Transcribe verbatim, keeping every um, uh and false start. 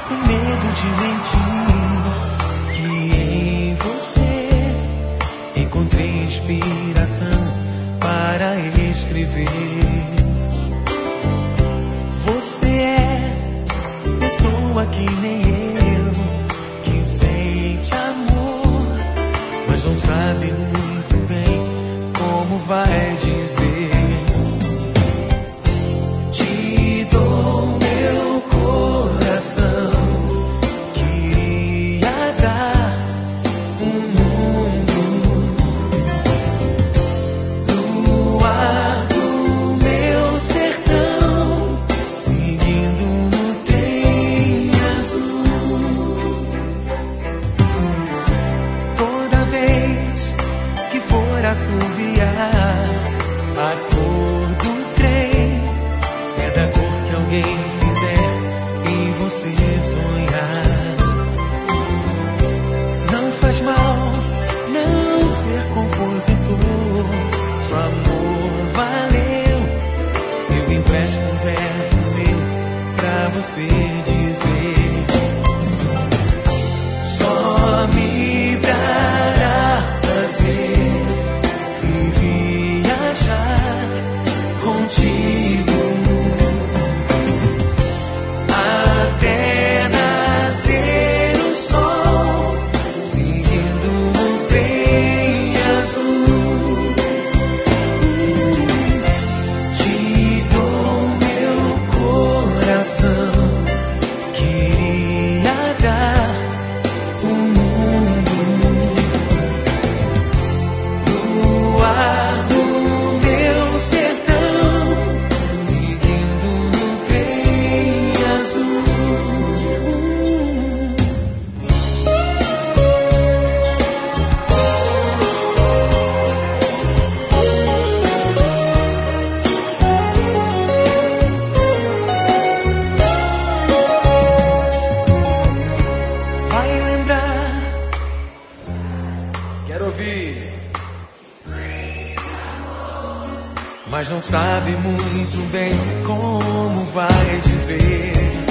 sem medo de mentir, que em você encontrei inspiração para escrever. Você é pessoa que nem eu, que sente amor, mas não sabe muito bem como vai dizer. Te dou meu coração, queria dar um mundo no ar do meu sertão, seguindo no trem azul. Toda vez que for assoviar, a cor do trem é da cor que alguém fizer em você sonhar. Não faz mal não ser compositor, seu amor valeu. Eu empresto um verso meu pra você dizer. Só me dará prazer se viajar contigo até nascer o sol, seguindo no trem azul. Te dou meu coração, queria dar o mundo no ar do meu sertão, seguindo no trem azul. Vai lembrar, quero ouvir, mas não sabe muito bem como vai dizer.